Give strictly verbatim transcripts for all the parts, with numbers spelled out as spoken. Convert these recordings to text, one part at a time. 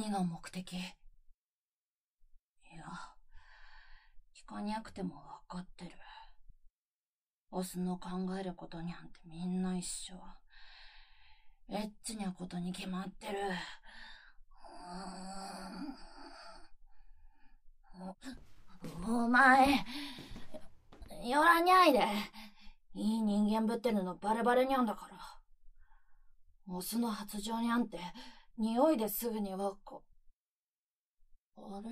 何が目的？いや、聞かにゃくてもわかってる。オスの考えることにゃんてみんな一緒。エッチなことに決まってる。お前、寄らにゃいで。いい人間ぶってるのバレバレにゃんだから。オスの発情にゃんて、匂いですぐにわか。あれ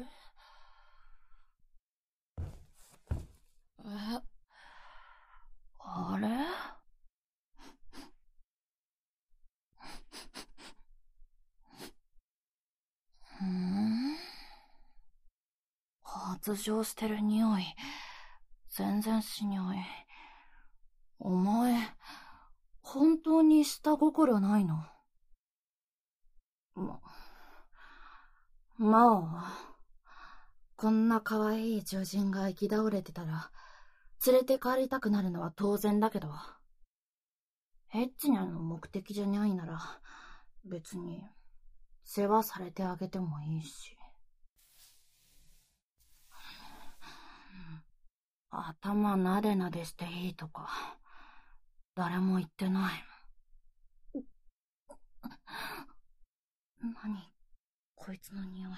え、あれふん。発情してる匂い。全然しにゃい。お前、本当に下心ないの？ま、まあ、こんな可愛い獣人が行き倒れてたら、連れて帰りたくなるのは当然だけど、エッチにゃんの目的じゃにゃいなら、別に、世話されてあげてもいいし。頭なでなでしていいとか、誰も言ってない。何こいつの匂い。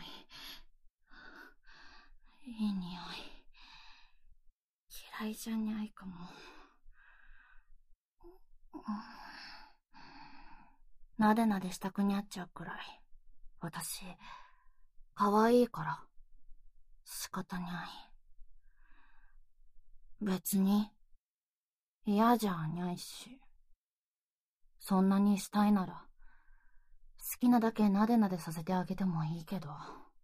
いい匂い。嫌いじゃにゃいかも。なでなでしたくにゃっちゃうくらい。私、可愛いから、仕方にゃい。別に、嫌じゃあにゃいし。そんなにしたいなら、好きなだけなでなでさせてあげてもいいけど。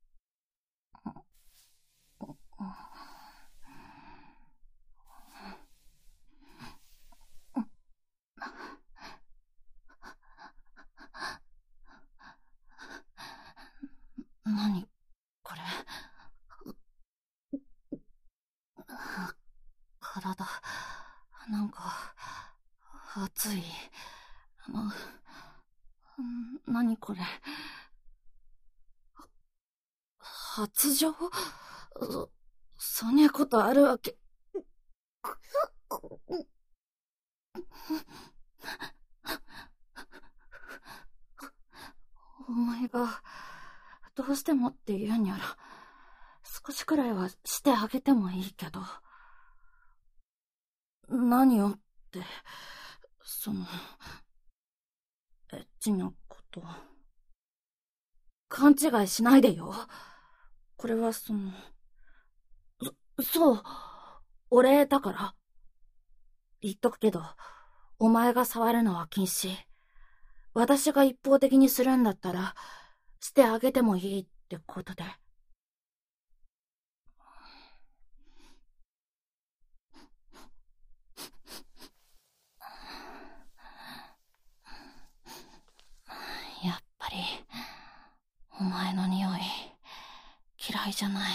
何これ。体、なんか、熱い。あの、何これ。発情？そ、そんなことあるわけ。お前が、どうしてもって言うにゃら、少しくらいはしてあげてもいいけど。何をって、その、エッチなこと。勘違いしないでよ。これはその、そ、そう、お礼だから。言っとくけど、お前が触るのは禁止。私が一方的にするんだったら、してあげてもいいってことで。やっぱり、お前の匂い、嫌いじゃない。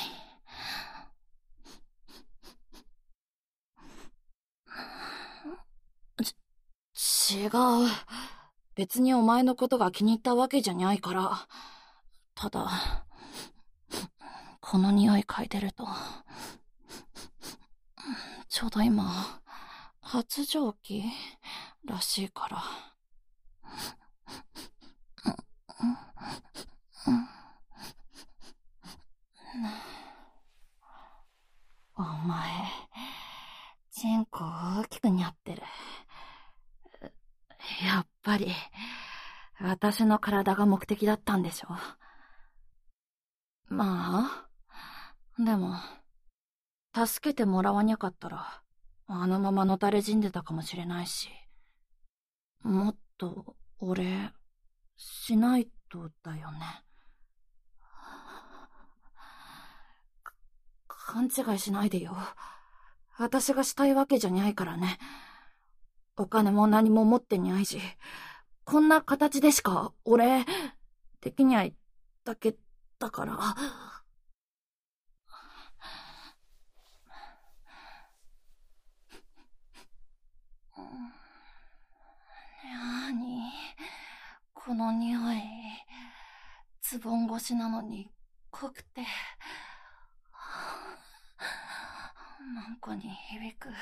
ち、違う。別にお前のことが気に入ったわけじゃないから。ただ、この匂い嗅いでると、ちょうど今、発情期らしいから。お前、チンコ大きくにゃってる。やっぱり、私の体が目的だったんでしょ。まあ、でも、助けてもらわにゃかったら、あのままのたれ死んでたかもしれないし、もっと、お礼、しないとだよね。勘違いしないでよ。私がしたいわけじゃないからね。お金も何も持ってにゃいし、こんな形でしかお礼できにゃいだけだから。なにこの匂い。 ズボン越しなのに濃くて、なんかに響く。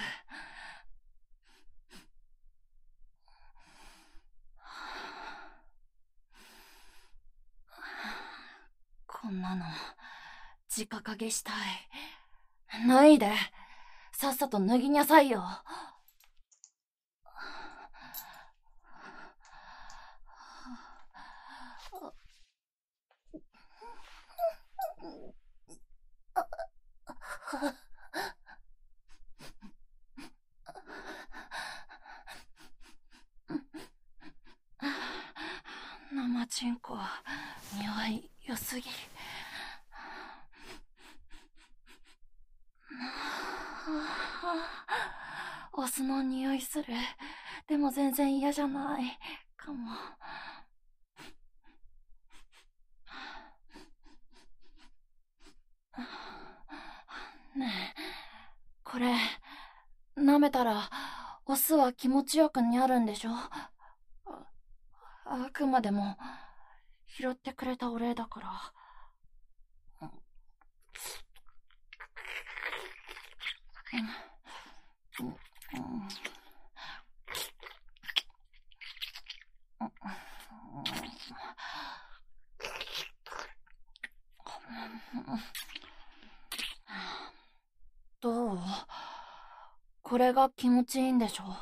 こんなの直影したい。脱いで、さっさと脱ぎなさいよ。生チンコ、匂い良すぎ。オスの匂いする。でも全然嫌じゃないかも。ねえ、これ舐めたらオスは気持ちよくにゃるんでしょ。 あ, あくまでも拾ってくれたお礼だから。どう？これが気持ちいいんでしょ？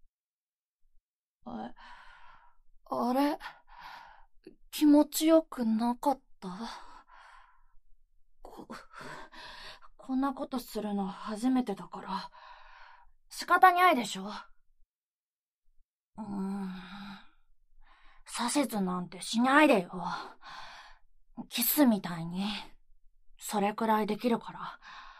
あ、あれ、気持ちよくなかった？こ、こんなことするの初めてだから仕方ないでしょ。うーん、指図なんてしないでよ。キスみたいにそれくらいできるから。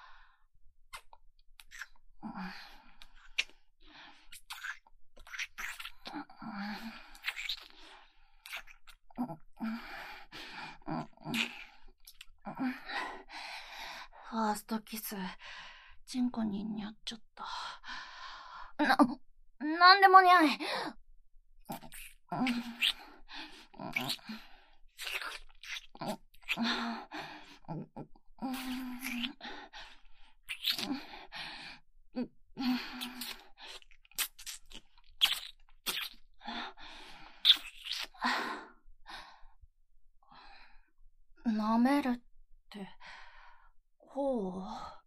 ファーストキス、チンコににゃっちゃった。な、なんでもにゃい。舐めるって、こう？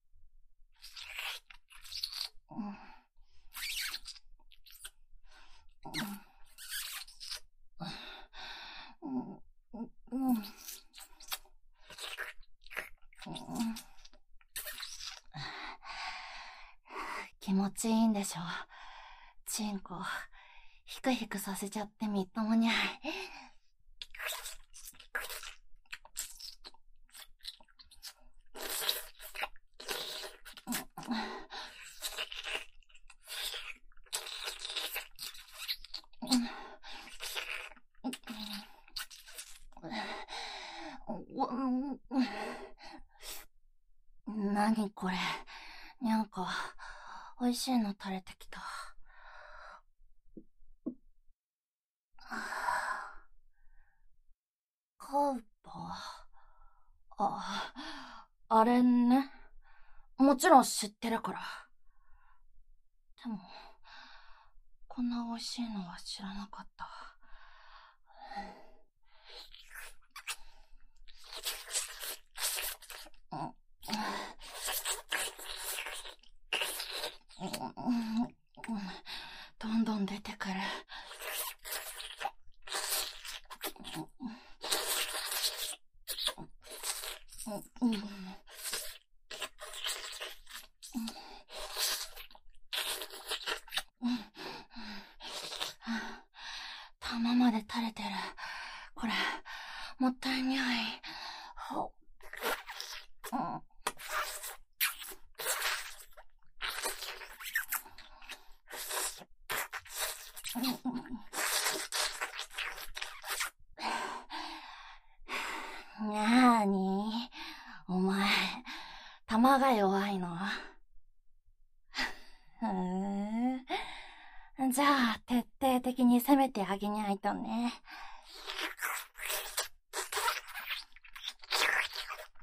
気持ちいいんでしょ。チンコヒクヒクさせちゃってみっともにゃい。なにこれ、なんかおいしいの垂れてきた。カウパー。あ、あれね。もちろん知ってるから。でもこんな美味しいのは知らなかった。どんどん出てくる。玉まで垂れてる。これもったいない。なーに、お前玉が弱いの？ふーん、じゃあ徹底的に攻めてあげにゃいとね。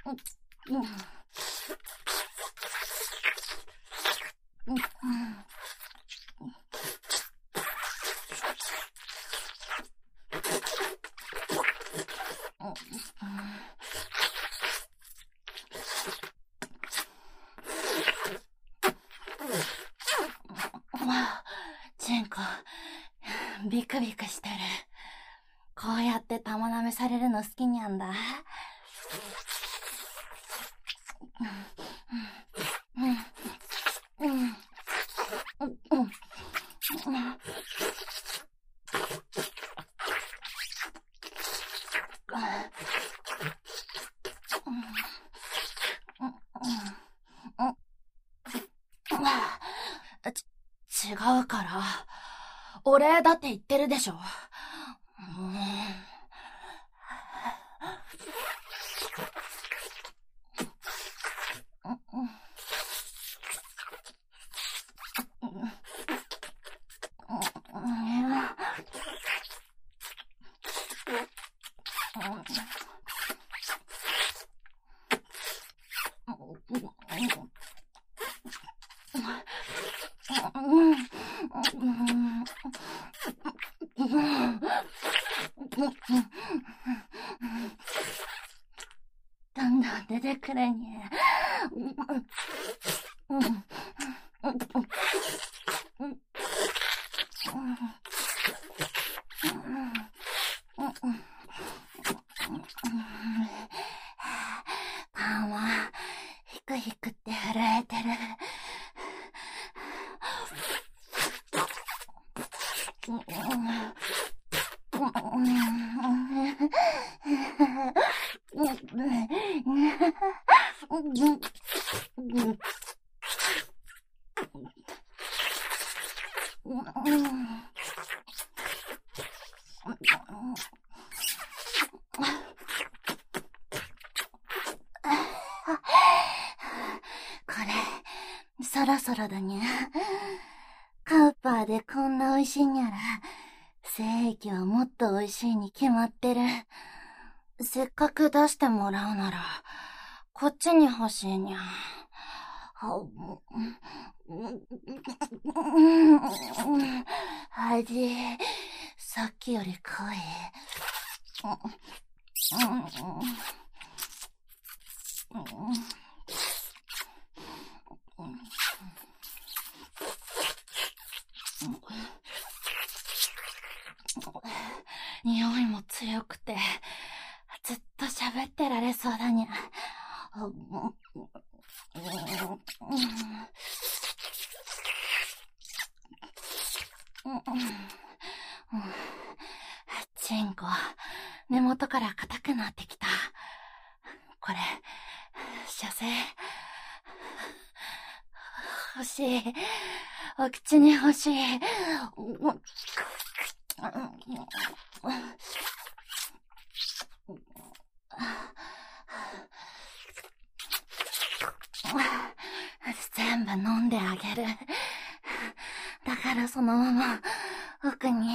ジンコ、ビクビクしてる。こうやって玉舐めされるの好きにゃんだ。ち、違うから。お礼だって言ってるでしょ。もう。どんどん出てくるにゃ。パンはヒクヒクって震えてる。これ、そろそろだにゃ。カウパーでこんな美味しいにゃら、精液はもっと美味しいに決まってる。せっかく出してもらうなら、こっちに欲しいにゃ。味、さっきより濃い。匂いも強くて、ずっと喋ってられそうだにゃ。チンコ、根元から硬くなってきた。これ、射精。欲しい。お口に欲しい。全部飲んであげる。だからそのまま奥に。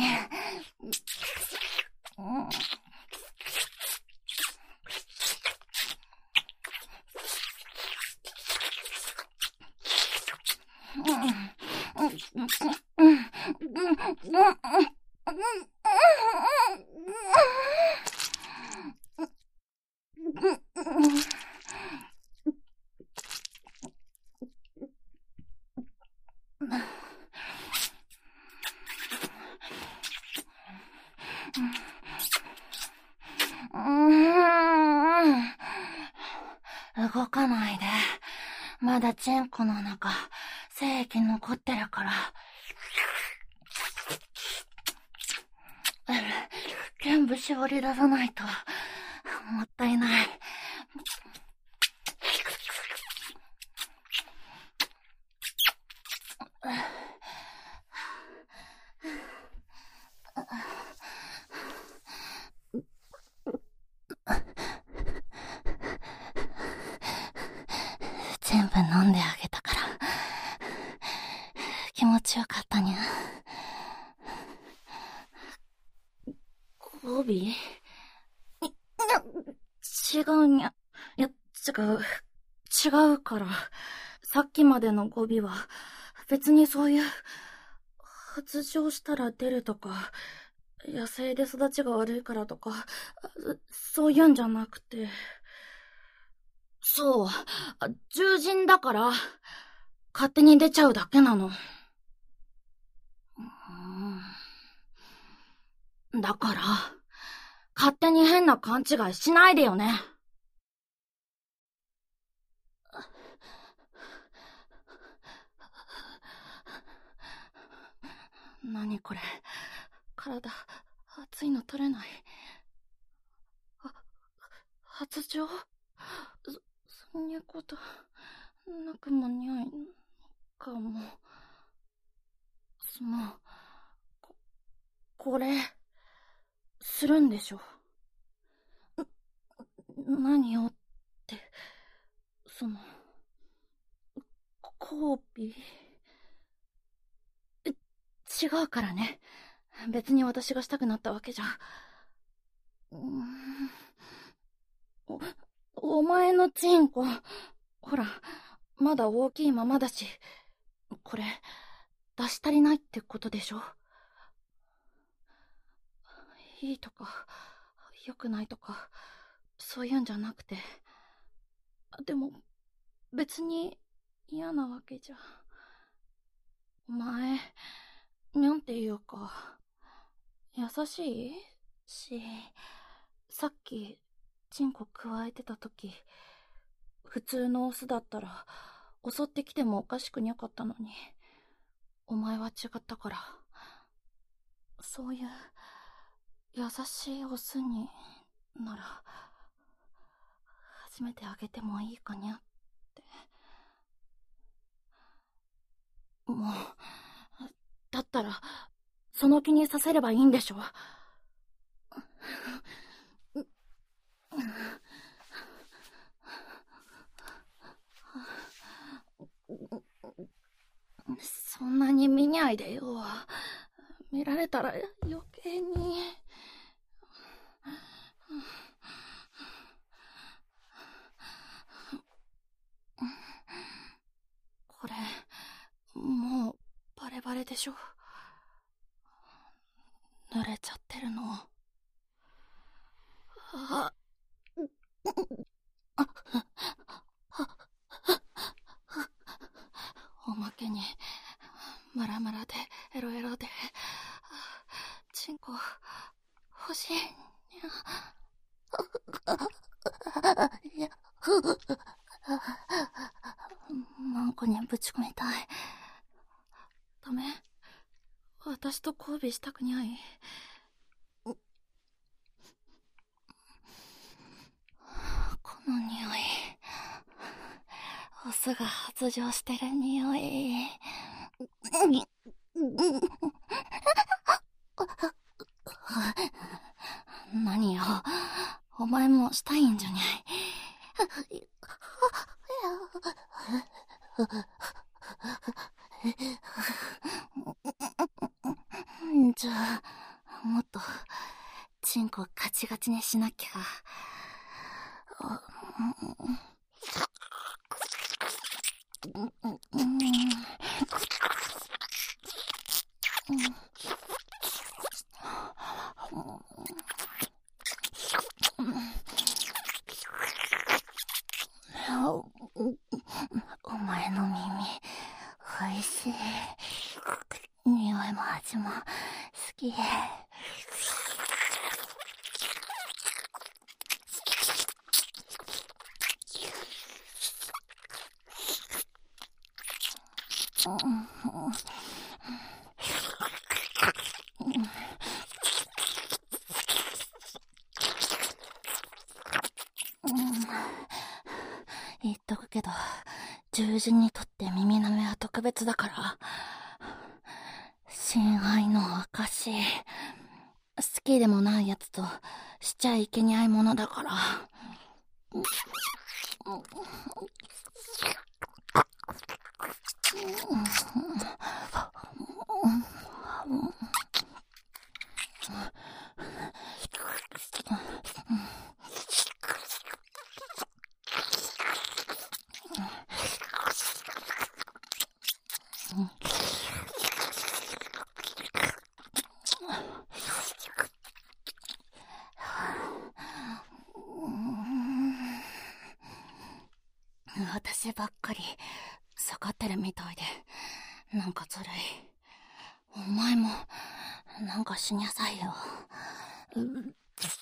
動かないで。まだチンコの中、精液残ってるから。全部絞り出さないと、もったいない。全部飲んであげたから、気持ちよかったにゃ。ゴビ？違うにゃ。いや、 違う、違うから。さっきまでの語尾は、別にそういう、発情したら出るとか、野生で育ちが悪いからとか、そういうんじゃなくて。そう、獣人だから、勝手に出ちゃうだけなの。だから、勝手に変な勘違いしないでよね。何これ、体、熱いの取れない。あ、発情？そ、そんなこと、なくもにゃいかも。その、こ、これ、するんでしょ？何をって、その、交尾？違うからね。別に私がしたくなったわけじゃ。うーん、お、お前のチンコ、ほら、まだ大きいままだし、これ、出し足りないってことでしょ？いいとか、良くないとか、そういうんじゃなくて。でも、別に嫌なわけじゃ。お前、なんていうか、優しいし、さっき、チンコくわえてた時、普通のオスだったら、襲ってきてもおかしくにゃかったのに、お前は違ったから、そういう、優しいオスになら、初めてあげてもいいかにゃって。もう、だったら、その気にさせればいいんでしょ？そんなに見ないでよ。見られたら余計に。これ、もうバレバレでしょ？濡れちゃってるの。あ、おまけに、ムラムラでエロエロで、チンコ欲しいにゃ。いや、マンコにぶち込みたい。ダメ？私と交尾したくにゃい？この匂い、オスが発情してる匂い。何よ、お前もしたいんじゃにゃい？じゃあ、もっとチンコガチガチにしなきゃ。お前の耳、おいしい。匂いも味も好き。言っとくけど、獣人にとって耳舐めは特別だから、親愛の証。好きでもないやつとしちゃいけにゃいものだから。 私ばっかり下がってるみたいで、なんかずるい。お前もなんかしにゃさいよ。う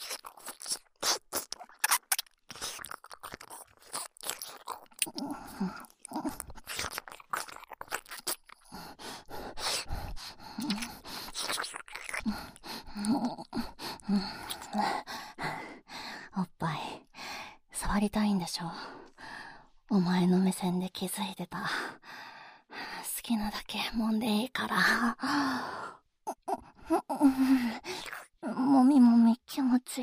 おっぱい触りたいんでしょ。お前の目線で気づいてた。好きなだけ揉んでいいから。もみもみ気持ちいい。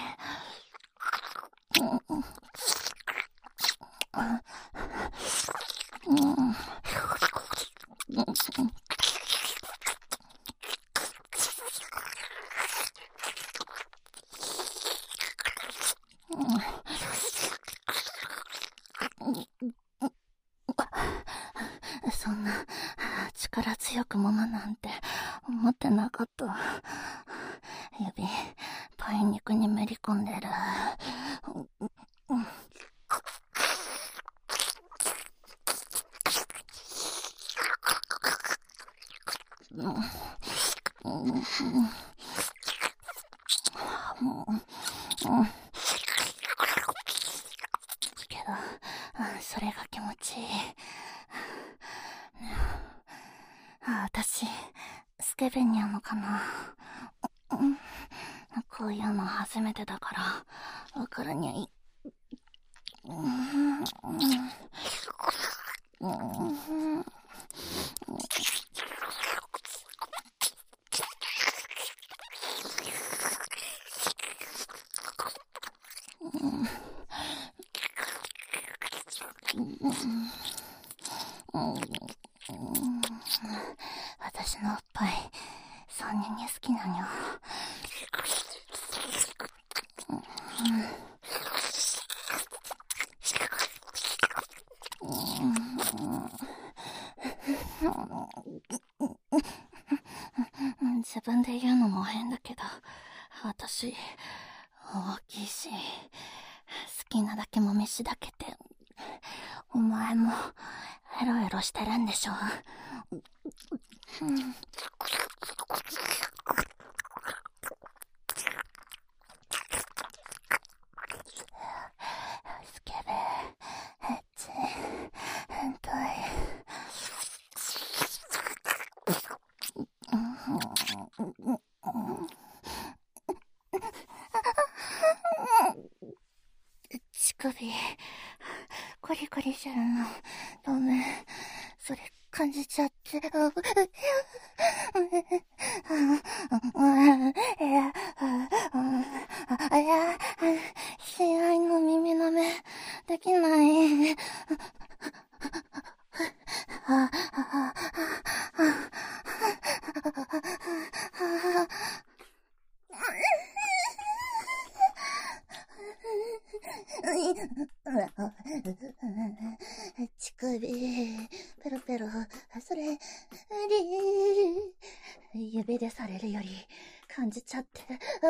そんな力強く揉むなんて思ってなかった。指パイ肉にめり込んでる。けどそれが気持ちいい。私スケベにゃのかな。こういうの初めてだからわからにゃい。私のおっぱいそんなに好きなにゃ。自分で言うのも変だけど、私大きいし好きなだけも飯だけて、お前もエロエロしてるんでしょ。スケベエッチ変態。乳首コリコリするのごめん、それ感じちゃって。いや、親愛の耳舐めできない。乳首ペロペロ、それ指でされるより感じちゃって。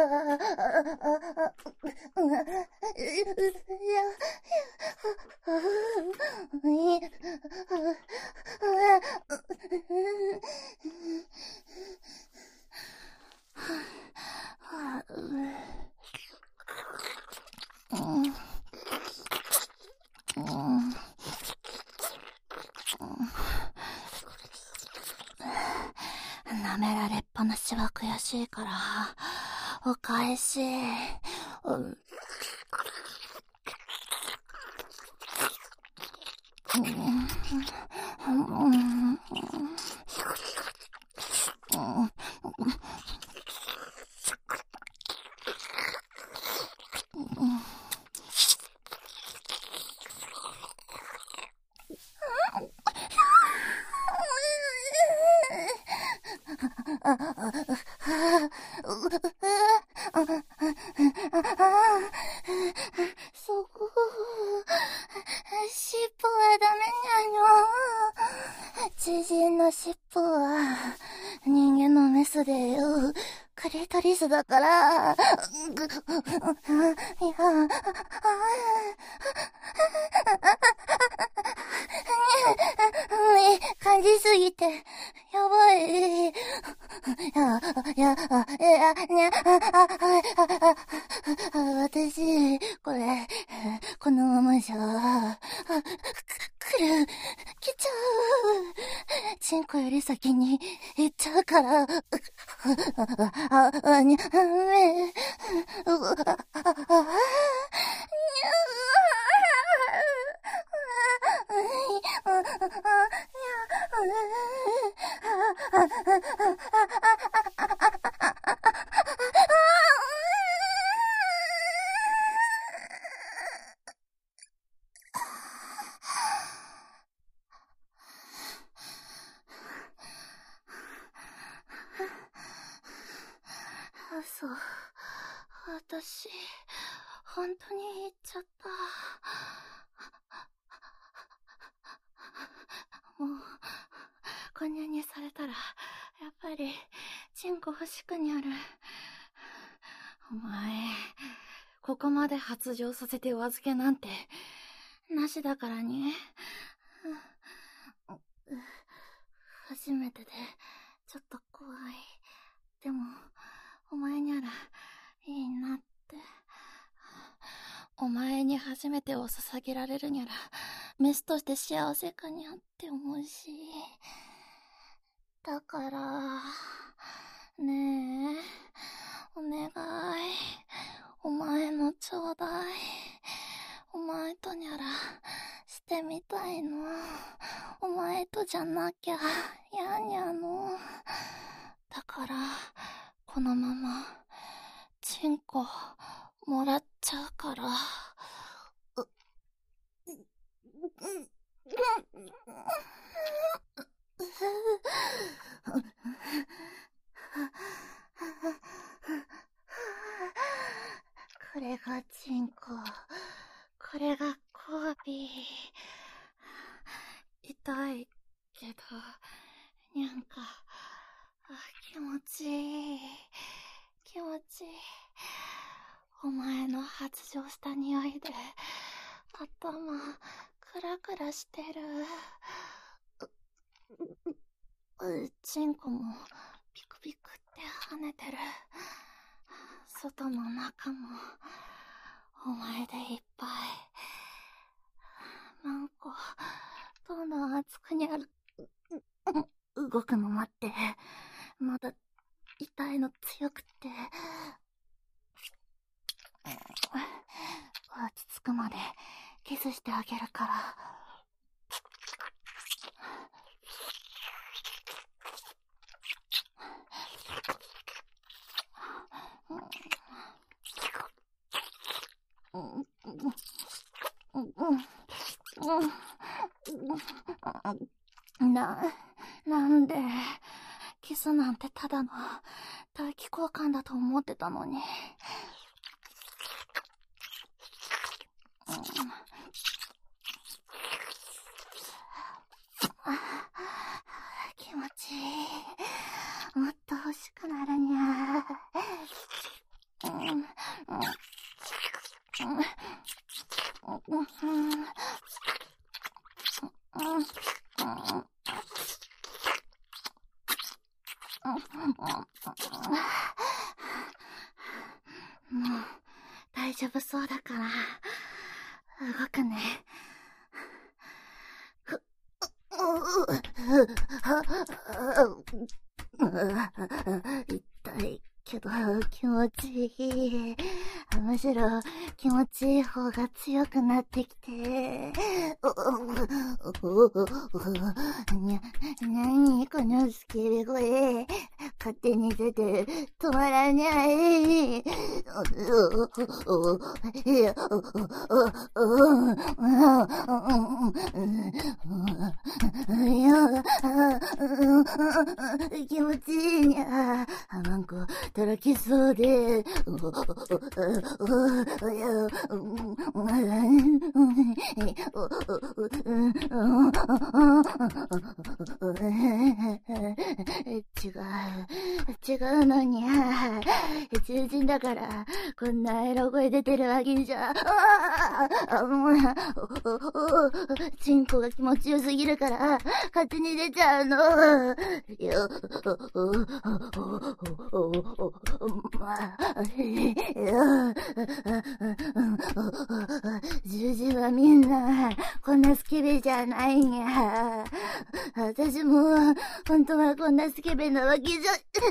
舐められっぱなしは悔しいからお返し。うんそこ、尻尾はダメにゃの。知人の尻尾は人間のメスでよ、クリトリスだから。いや、 感じすぎて、やばい。いや、いや、あ、いや、ね、あ、あ、あ、あ、私、これ、このままじゃ、あ、く、来る、来ちゃう。チンコより先に行っちゃうから、あ、あ、あ、にゃ、め、う、あ、あ、あ、にゃ、そう、私、本当に言っちゃった。もう、こんにゃにされたら、やっぱり、チンコ欲しくにある。お前、ここまで発情させてお預けなんて、なしだからね。初めてで、ちょっと怖い。でも、お前にゃら、いいなって。お前に初めてを捧げられるにゃら、メスとして幸せかにゃって思うし。だから、ねえ、お願い。お前のちょうだい。お前とにゃら、してみたいの。お前とじゃなきゃ、やにゃの。だから、このまま、チンコ、もらっちゃうから。う、う、う、これがチンコ、これが交尾。痛いけど、にゃんか、気持ちいい、気持ちいい。お前の発情した匂いで、頭、クラクラしてる。う、チンコも、ピクピクって跳ねてる。外も中も、お前でいっぱい。なんか、どんどん熱くにある。動くの待って。まだ、痛いの強くて。落ち着くまで、キスしてあげるから。な、なんで、キスなんてただの唾液交換だと思ってたのに。気持ちいい。もっと欲しくなるにゃ。もう大丈夫そうだから動くね。痛いけど気持ちいい。むしろ気持ちいい方が強くなってきて。にゃ、なにこのスケベ声。勝手に出て止まらない。気持ちいいにゃ。なんかたらきそうで。違う。 違うのにゃ。獣人だから、こんなエロ声出てるわけじゃ。あもう、チンコが気持ちよすぎるから、勝手に出ちゃうの。よ、まあ、獣人はみんな、こんなスケベじゃないんや。私も、本当はこんなスケベなわけじゃ、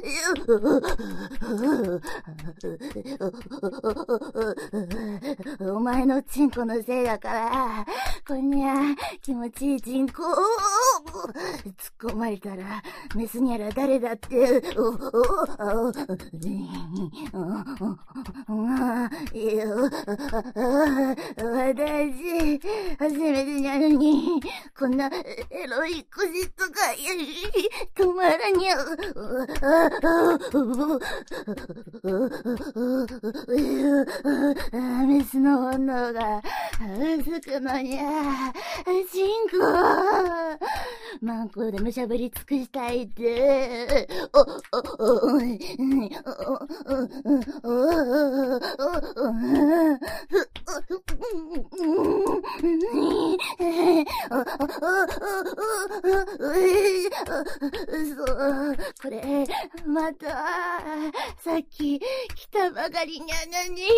お前のチンコのせいだから、こんにゃ、気持ちいいチンコ、突っ込まれたら、メスニャラ誰だって、私、初めてなのに、こんなエロい腰とか、止まらにゃ。メスの本能がうずくのにゃ。チンコ、マンコでむしゃぶり尽くしたいって。そう、これ、また、さっき来たばかりにゃのに。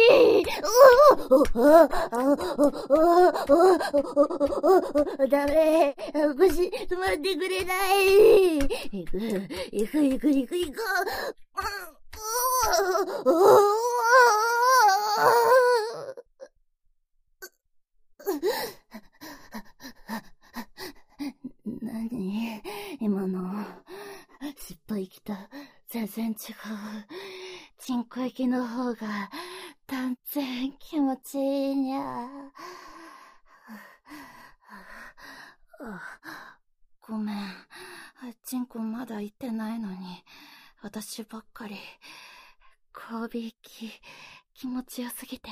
ダメ、腰止まってくれない。行く、行く、行く、行く、行く。何今の、失敗きた。全然違う。チンコ液の方が、断然気持ちいいにゃ。ごめん。チンコまだ行ってないのに、私ばっかり、交尾息、気持ちよすぎて。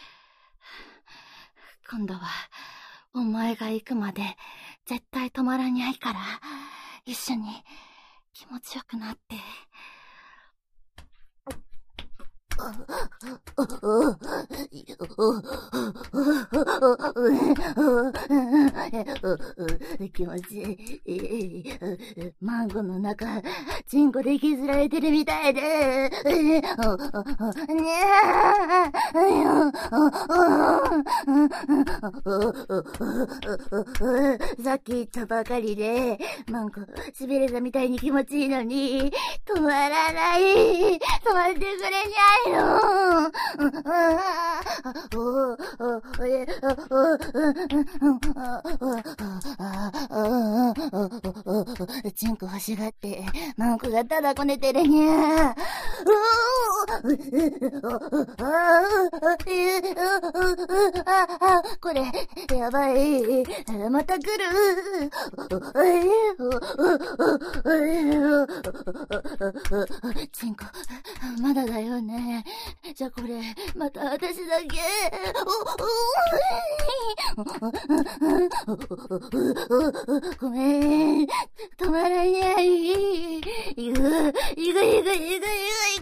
今度は、お前が行くまで、絶対止まらにゃいから、一緒に気持ちよくなって。気持ちいい。マンゴの中、チンコで削られてるみたいで。さっき言ったばかりで、マンゴしびれたみたいに気持ちいいのに、止まらない。止まってくれにゃいの。チンコ欲しがって、マンコがただこねてるにゃ。これ、やばい。また来る。チンコ、まだだよね。じゃあこれ、また私だけ。ごめん。止まらない。いく、いく、いく、いく、いく、いく、いく。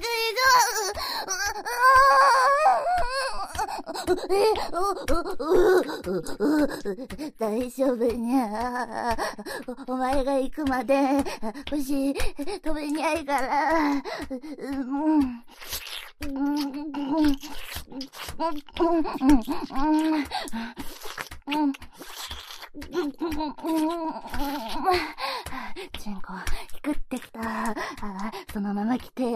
大丈夫にゃ。お前が行くまで腰止めにゃいから。チンコ、ひくってきた。そのまま来て。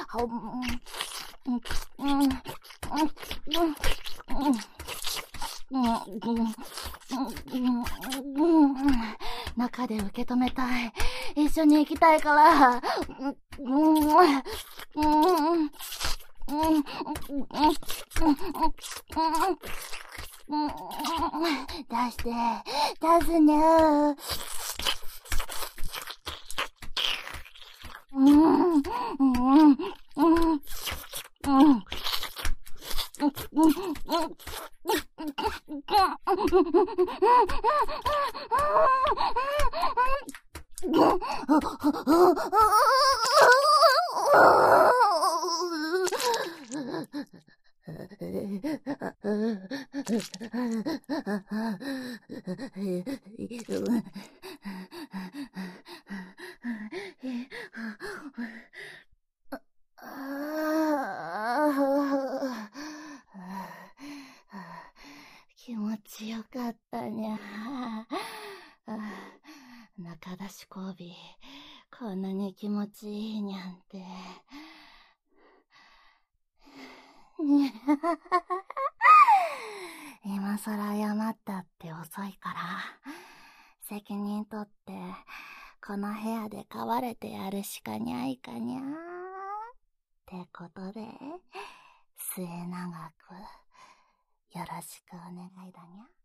中で受け止めたい。一緒に行きたいから。出して、出すにゃ。うん、うん、うん、うん。 気持ちよかったにゃ。中出し交尾、こんなに気持ちいいにゃんて。今更謝ったって遅いから、責任取って、この部屋で飼われてやるしかにゃいかにゃー。ってことで、末永く、よろしくお願いだにゃ。